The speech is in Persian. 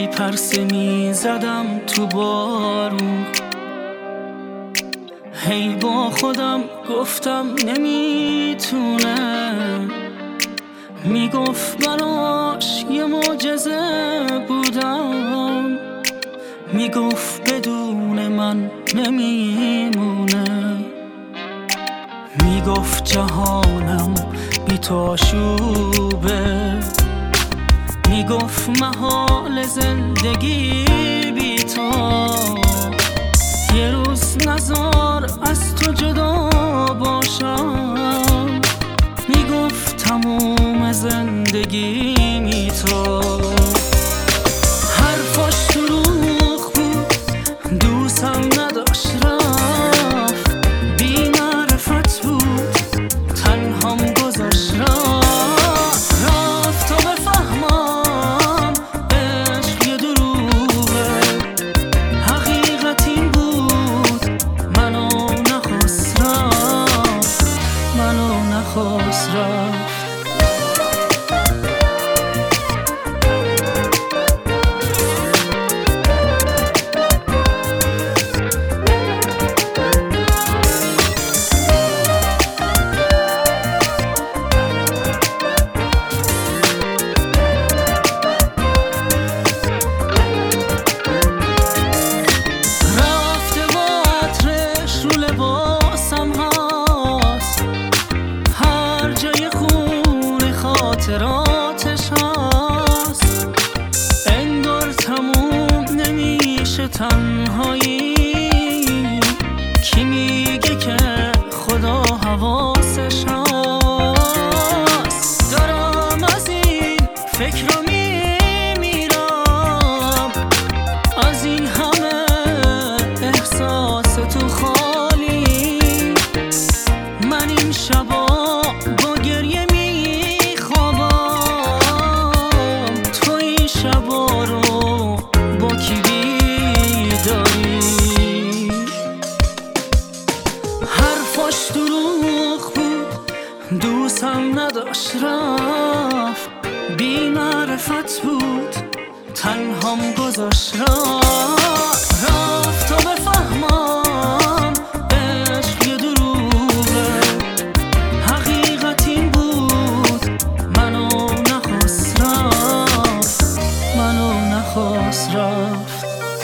پرسه می زدم تو بارون، هی با خودم گفتم نمیتونه، میگفت براش یه معجزه بودم، میگفت بدون من نمیمونه، میگفت جهانم بی تو آشوبه، میگفت محال زندگی بی تو، یه روز نزار از تو جدا باشم، میگفت تموم زندگی بی تو. حرفاش دروغ بود، دوستم نداشت رفت، بی معرفت بود تنهام گذاشت رفت تا بفهمم عشق یه دروغه، حقیقت این بود منو نخواست رفت، منو نخواست رفت. خاطراتش هست، انگار تموم نمیشه تنهایی، کی میگه که خدا حواسش هست، دارم از این فکر رو میمیرم، از این همه احساس تو خالی، من این شبا با گریه حرفاش دروغ بود، دوستم نداشت رفت، بی معرفت بود تنهام گذاشت رفت تا بفهمم عشق یه دروغه، حقیقت این بود منو نخواست رفت، منو نخواست رفت.